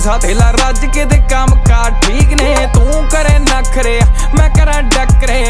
पैसा थेला रज के दे काम कार ठीक ने तू करे नखरे मैं करा डकरे